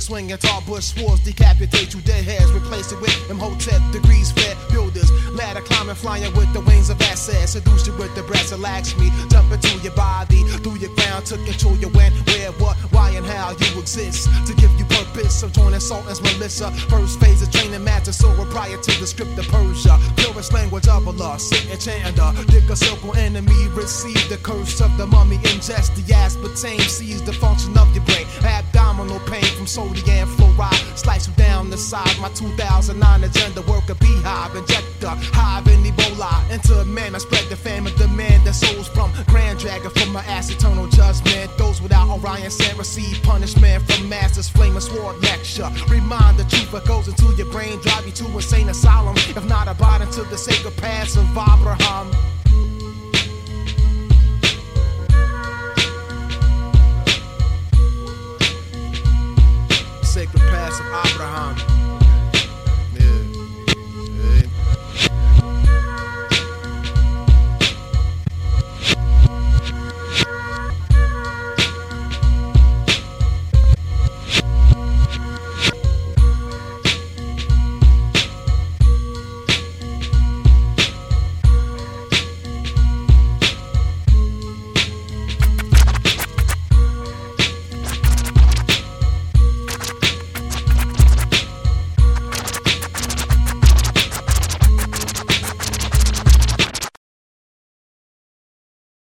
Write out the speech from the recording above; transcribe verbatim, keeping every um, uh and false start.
swinging tall bush swords, decapitate you deadheads, replace it with Imhotep degrees, fed builders, ladder climbing, flying with the wings of access, seduce you with the breath of Lakshmi, jump into your body, through your ground to control your when, where, what, why, and how you exist, to give you purpose. I'm joining Sultan's militia, first phase of training master, so prior to the script of Persia, purest language of Allah, Satan chanter, dig a circle enemy, receive the curse of the mummy, ingest the aspartame, seize the function of your brain, abdominal pain from sodium fluoride, slice you down the side, my two thousand nine agenda, work a beehive, inject the hive in Ebola, into man, I spread the fame of demand, the souls from Grand Dragon, from my ass, eternal judgment, those without Orion sand receive punishment from masters, flame and sword lecture, remind the truth that goes into your brain, drive you to insane asylum, if not abiding to the sacred paths of Abraham.